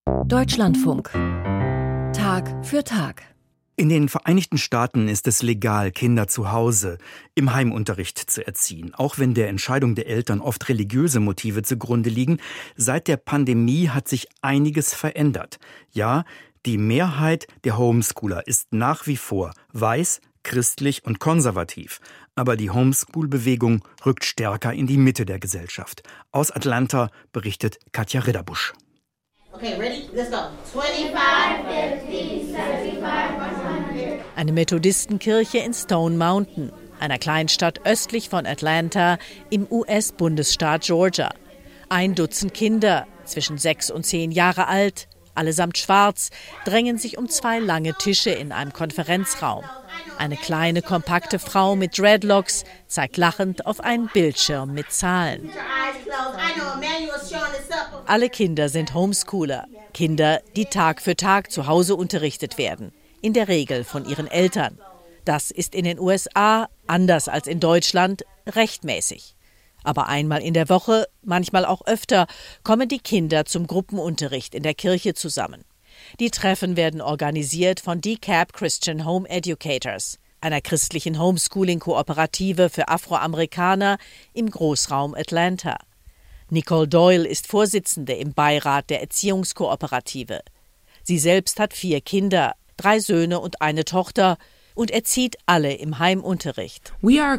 Deutschlandfunk. Tag für Tag. In den Vereinigten Staaten ist es legal, Kinder zu Hause im Heimunterricht zu erziehen. Auch wenn der Entscheidung der Eltern oft religiöse Motive zugrunde liegen, seit der Pandemie hat sich einiges verändert. Ja, die Mehrheit der Homeschooler ist nach wie vor weiß, christlich und konservativ. Aber die Homeschool-Bewegung rückt stärker in die Mitte der Gesellschaft. Aus Atlanta berichtet Katja Ridderbusch. Okay, ready? Let's go. 25, 50, 75, 100. Eine Methodistenkirche in Stone Mountain, einer Kleinstadt östlich von Atlanta im US-Bundesstaat Georgia. 1 Dutzend Kinder, zwischen 6 und 10 Jahre alt, allesamt schwarz, drängen sich um 2 lange Tische in einem Konferenzraum. Eine kleine, kompakte Frau mit Dreadlocks zeigt lachend auf einen Bildschirm mit Zahlen. Alle Kinder sind Homeschooler, Kinder, die Tag für Tag zu Hause unterrichtet werden, in der Regel von ihren Eltern. Das ist in den USA, anders als in Deutschland, rechtmäßig. Aber einmal in der Woche, manchmal auch öfter, kommen die Kinder zum Gruppenunterricht in der Kirche zusammen. Die Treffen werden organisiert von DeKalb Christian Home Educators, einer christlichen Homeschooling-Kooperative für Afroamerikaner im Großraum Atlanta. Nicole Doyle ist Vorsitzende im Beirat der Erziehungskooperative. Sie selbst hat 4 Kinder, 3 Söhne und eine Tochter und erzieht alle im Heimunterricht. Wir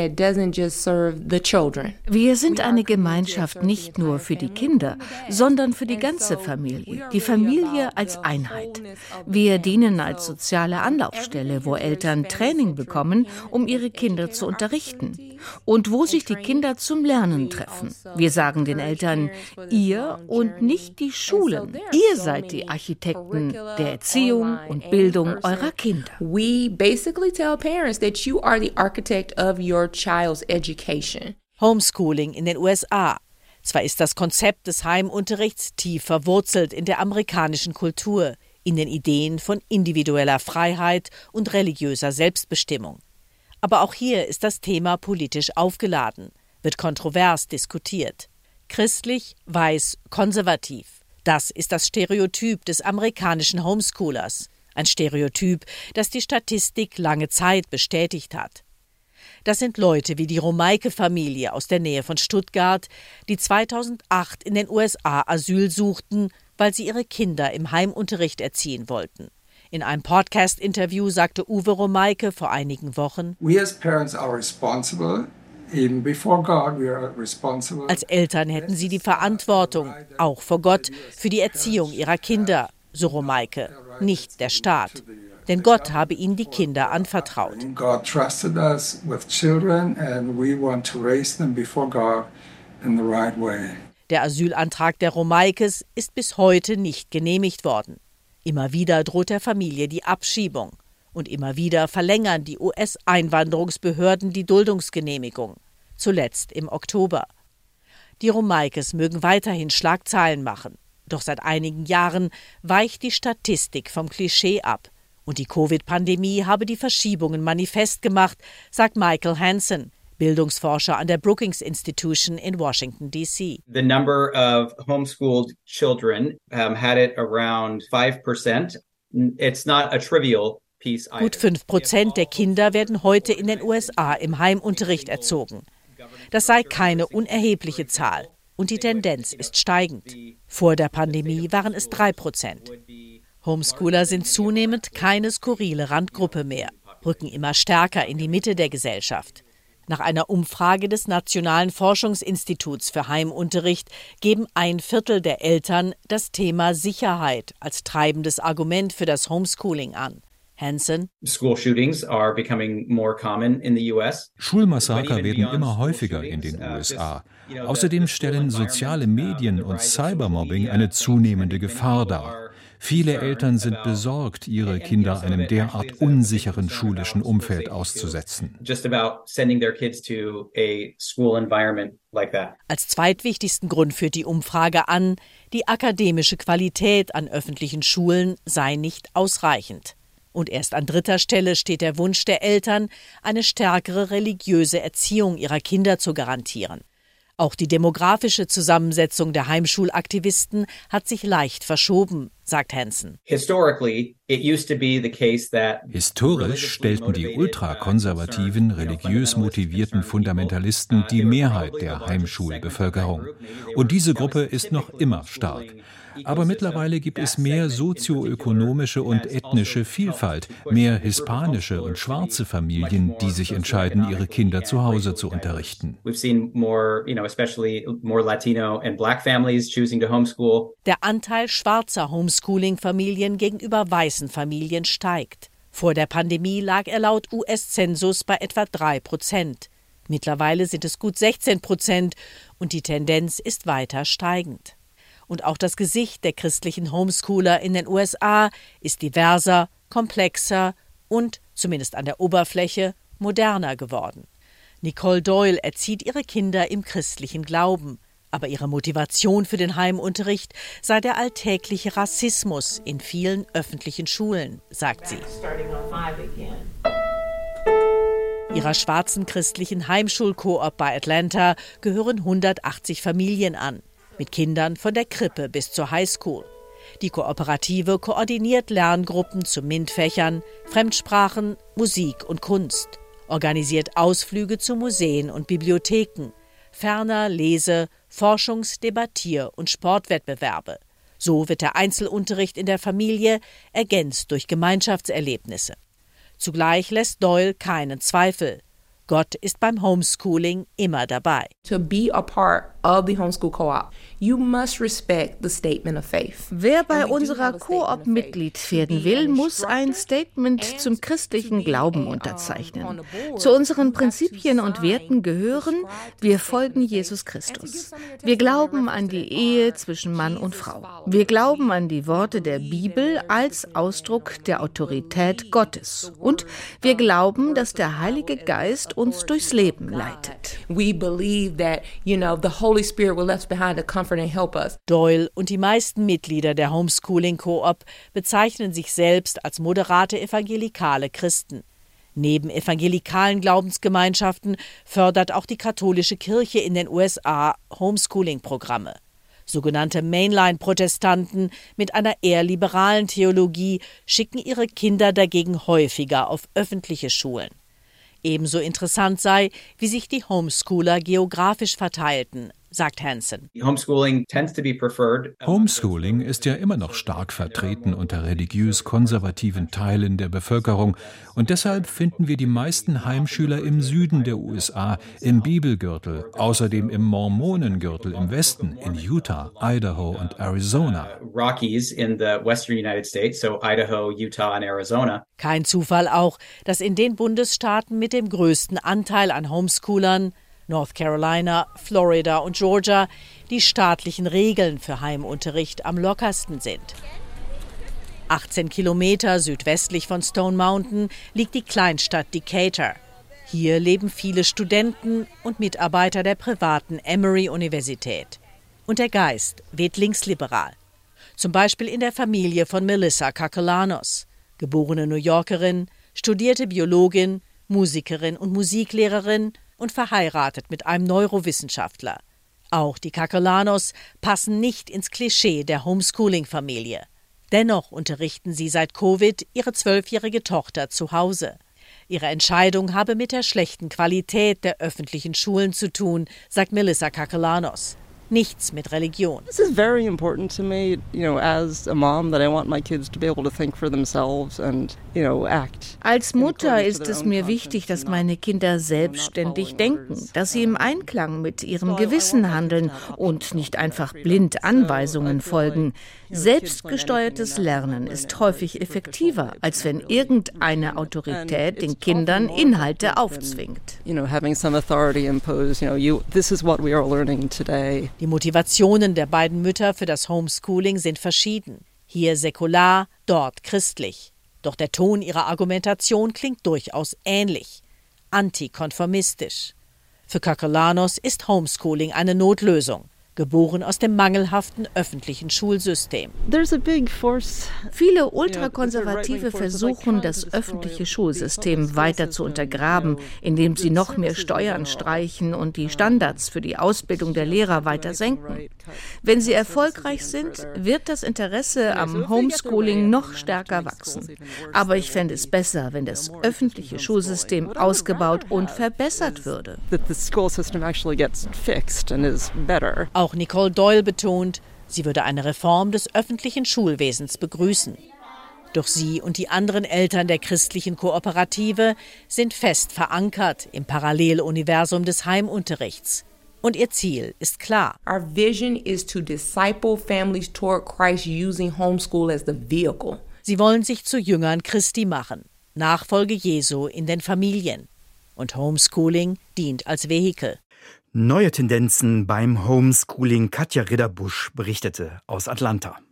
sind eine Gemeinschaft nicht nur für die Kinder, sondern für die ganze Familie, die Familie als Einheit. Wir dienen als soziale Anlaufstelle, wo Eltern Training bekommen, um ihre Kinder zu unterrichten und wo sich die Kinder zum Lernen treffen. Wir sagen den Eltern, ihr und nicht die Schulen. Ihr seid die Architekten der Erziehung und Bildung eurer Kinder. Basically tell parents that you are the architect of your child's education. Homeschooling in den USA. Zwar ist das Konzept des Heimunterrichts tief verwurzelt in der amerikanischen Kultur, in den Ideen von individueller Freiheit und religiöser Selbstbestimmung. Aber auch hier ist das Thema politisch aufgeladen, wird kontrovers diskutiert. Christlich, weiß, konservativ. Das ist das Stereotyp des amerikanischen Homeschoolers. Ein Stereotyp, das die Statistik lange Zeit bestätigt hat. Das sind Leute wie die Romeike-Familie aus der Nähe von Stuttgart, die 2008 in den USA Asyl suchten, weil sie ihre Kinder im Heimunterricht erziehen wollten. In einem Podcast-Interview sagte Uwe Romeike vor einigen Wochen: Als Eltern hätten sie die Verantwortung, auch vor Gott, für die Erziehung ihrer Kinder, so Romeike, nicht der Staat. Denn Gott habe ihnen die Kinder anvertraut. Der Asylantrag der Romeikes ist bis heute nicht genehmigt worden. Immer wieder droht der Familie die Abschiebung. Und immer wieder verlängern die US-Einwanderungsbehörden die Duldungsgenehmigung. Zuletzt im Oktober. Die Romeikes mögen weiterhin Schlagzeilen machen. Doch seit einigen Jahren weicht die Statistik vom Klischee ab. Und die Covid-Pandemie habe die Verschiebungen manifest gemacht, sagt Michael Hansen, Bildungsforscher an der Brookings Institution in Washington, D.C. The number of homeschooled children had it around 5%. It's not a trivial piece either. Gut 5% der Kinder werden heute in den USA im Heimunterricht erzogen. Das sei keine unerhebliche Zahl. Und die Tendenz ist steigend. Vor der Pandemie waren es 3%. Homeschooler sind zunehmend keine skurrile Randgruppe mehr, rücken immer stärker in die Mitte der Gesellschaft. Nach einer Umfrage des Nationalen Forschungsinstituts für Heimunterricht geben 1/4 der Eltern das Thema Sicherheit als treibendes Argument für das Homeschooling an. Hansen: Schulmassaker werden immer häufiger in den USA. Außerdem stellen soziale Medien und Cybermobbing eine zunehmende Gefahr dar. Viele Eltern sind besorgt, ihre Kinder einem derart unsicheren schulischen Umfeld auszusetzen. Als zweitwichtigsten Grund führt die Umfrage an, die akademische Qualität an öffentlichen Schulen sei nicht ausreichend. Und erst an 3. Stelle steht der Wunsch der Eltern, eine stärkere religiöse Erziehung ihrer Kinder zu garantieren. Auch die demografische Zusammensetzung der Heimschulaktivisten hat sich leicht verschoben, sagt Hansen. Historisch stellten die ultrakonservativen, religiös motivierten Fundamentalisten die Mehrheit der Heimschulbevölkerung. Und diese Gruppe ist noch immer stark. Aber mittlerweile gibt es mehr sozioökonomische und ethnische Vielfalt, mehr hispanische und schwarze Familien, die sich entscheiden, ihre Kinder zu Hause zu unterrichten. Der Anteil schwarzer Homeschooling-Familien gegenüber weißen Familien steigt. Vor der Pandemie lag er laut US-Zensus bei etwa 3%. Mittlerweile sind es gut 16% und die Tendenz ist weiter steigend. Und auch das Gesicht der christlichen Homeschooler in den USA ist diverser, komplexer und, zumindest an der Oberfläche, moderner geworden. Nicole Doyle erzieht ihre Kinder im christlichen Glauben, aber ihre Motivation für den Heimunterricht sei der alltägliche Rassismus in vielen öffentlichen Schulen, sagt sie. Ihrer schwarzen christlichen Heimschulkoop bei Atlanta gehören 180 Familien an, mit Kindern von der Krippe bis zur Highschool. Die Kooperative koordiniert Lerngruppen zu MINT-Fächern, Fremdsprachen, Musik und Kunst, organisiert Ausflüge zu Museen und Bibliotheken, ferner Lese-, Forschungs-, Debattier- und Sportwettbewerbe. So wird der Einzelunterricht in der Familie ergänzt durch Gemeinschaftserlebnisse. Zugleich lässt Doyle keinen Zweifel. Gott ist beim Homeschooling immer dabei. To be a part of the homeschool co-op, you must respect the statement of faith. Wer bei unserer Koop Mitglied werden will, muss ein Statement zum christlichen Glauben unterzeichnen. Zu unseren Prinzipien und Werten gehören: Wir folgen Jesus Christus. Wir glauben an die Ehe zwischen Mann und Frau. Wir glauben an die Worte der Bibel als Ausdruck der Autorität Gottes. Und wir glauben, dass der Heilige Geist uns durchs Leben leitet. We believe that, the Holy Spirit will left behind to comfort and help us. Doyle und die meisten Mitglieder der Homeschooling-Koop bezeichnen sich selbst als moderate evangelikale Christen. Neben evangelikalen Glaubensgemeinschaften fördert auch die katholische Kirche in den USA Homeschooling-Programme. Sogenannte Mainline-Protestanten mit einer eher liberalen Theologie schicken ihre Kinder dagegen häufiger auf öffentliche Schulen. Ebenso interessant sei, wie sich die Homeschooler geografisch verteilten, sagt Hansen. Homeschooling ist ja immer noch stark vertreten unter religiös-konservativen Teilen der Bevölkerung. Und deshalb finden wir die meisten Heimschüler im Süden der USA, im Bibelgürtel, außerdem im Mormonengürtel im Westen, in Utah, Idaho und Arizona. Kein Zufall auch, dass in den Bundesstaaten mit dem größten Anteil an Homeschoolern, North Carolina, Florida und Georgia, die staatlichen Regeln für Heimunterricht am lockersten sind. 18 Kilometer südwestlich von Stone Mountain liegt die Kleinstadt Decatur. Hier leben viele Studenten und Mitarbeiter der privaten Emory-Universität. Und der Geist weht linksliberal. Zum Beispiel in der Familie von Melissa Kakelanos, geborene New Yorkerin, studierte Biologin, Musikerin und Musiklehrerin und verheiratet mit einem Neurowissenschaftler. Auch die Kakelanos passen nicht ins Klischee der Homeschooling-Familie. Dennoch unterrichten sie seit Covid ihre 12-jährige Tochter zu Hause. Ihre Entscheidung habe mit der schlechten Qualität der öffentlichen Schulen zu tun, sagt Melissa Kakelanos. Nichts mit Religion. This is very important to me, as a mom, that I want my kids to be able to think for themselves and, act. Als Mutter ist es mir wichtig, dass meine Kinder selbstständig denken, dass sie im Einklang mit ihrem Gewissen handeln und nicht einfach blind Anweisungen folgen. Selbstgesteuertes Lernen ist häufig effektiver, als wenn irgendeine Autorität den Kindern Inhalte aufzwingt. Having some authority imposed, this is what we are learning today. Die Motivationen der beiden Mütter für das Homeschooling sind verschieden. Hier säkular, dort christlich. Doch der Ton ihrer Argumentation klingt durchaus ähnlich. Antikonformistisch. Für Kakelanos ist Homeschooling eine Notlösung. geboren aus dem mangelhaften öffentlichen Schulsystem. Viele Ultrakonservative versuchen, das öffentliche Schulsystem weiter zu untergraben, indem sie noch mehr Steuern streichen und die Standards für die Ausbildung der Lehrer weiter senken. Wenn sie erfolgreich sind, wird das Interesse am Homeschooling noch stärker wachsen. Aber ich fände es besser, wenn das öffentliche Schulsystem ausgebaut und verbessert würde. Auch Nicole Doyle betont, sie würde eine Reform des öffentlichen Schulwesens begrüßen. Doch sie und die anderen Eltern der christlichen Kooperative sind fest verankert im Paralleluniversum des Heimunterrichts. Und ihr Ziel ist klar. Our vision is to disciple families toward Christ using homeschool as the vehicle. Sie wollen sich zu Jüngern Christi machen, Nachfolge Jesu in den Familien. Und Homeschooling dient als Vehikel. Neue Tendenzen beim Homeschooling. Katja Ridderbusch berichtete aus Atlanta.